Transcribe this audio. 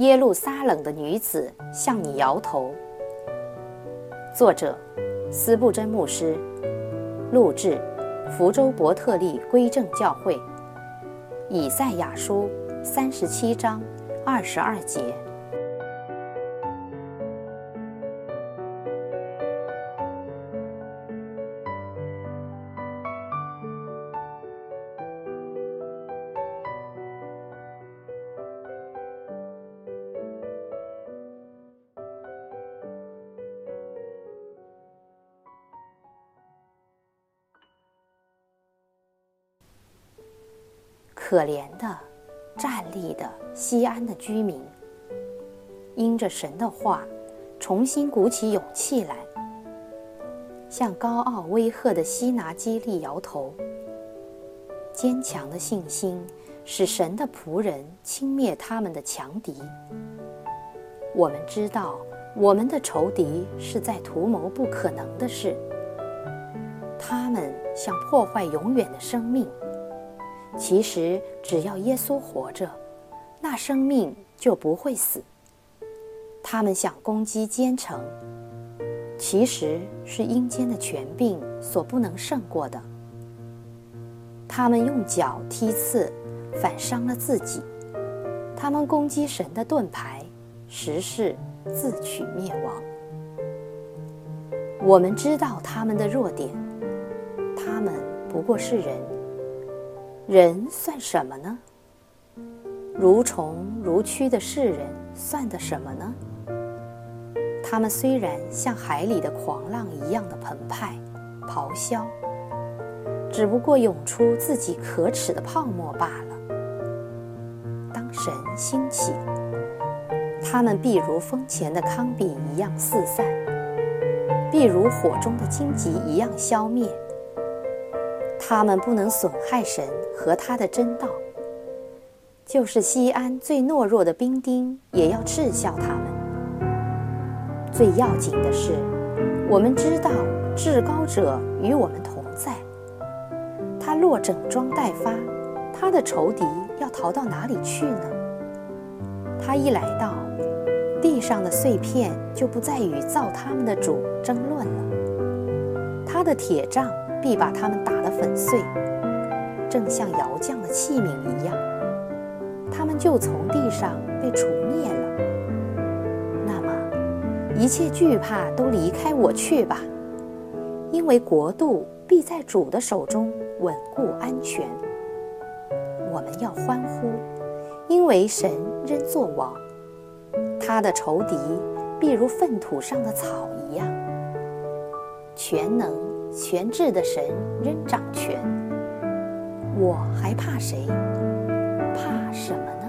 耶路撒冷的女子向你摇头。作者：司布真牧师，录制：福州伯特利归正教会。以赛亚书37章22节。可怜的、站立的西安的居民，因着神的话，重新鼓起勇气来，向高傲威吓的西拿基立摇头。坚强的信心使神的仆人轻灭他们的强敌。我们知道，我们的仇敌是在图谋不可能的事，他们想破坏永远的生命。其实只要耶稣活着，那生命就不会死。他们想攻击奸臣，其实是阴间的权柄所不能胜过的。他们用脚踢刺，反伤了自己。他们攻击神的盾牌，实是自取灭亡。我们知道他们的弱点，他们不过是人。人算什么呢？如虫如蛆的世人算得什么呢？他们虽然像海里的狂浪一样的澎湃、咆哮，只不过涌出自己可耻的泡沫罢了。当神兴起，他们必如风前的糠秕一样四散，必如火中的荆棘一样消灭。他们不能损害神和他的真道，就是西安最懦弱的兵丁也要嗤笑他们。最要紧的是，我们知道至高者与我们同在。他若整装待发，他的仇敌要逃到哪里去呢？他一来到，地上的碎片就不再与造他们的主争论了。他的铁杖必把他们打得粉碎，正像窑匠的器皿一样，他们就从地上被除灭了。那么，一切惧怕都离开我去吧，因为国度必在主的手中稳固安全。我们要欢呼，因为神仍作王，他的仇敌必如粪土上的草一样。全能全智的神仍掌权，我还怕谁？怕什么呢？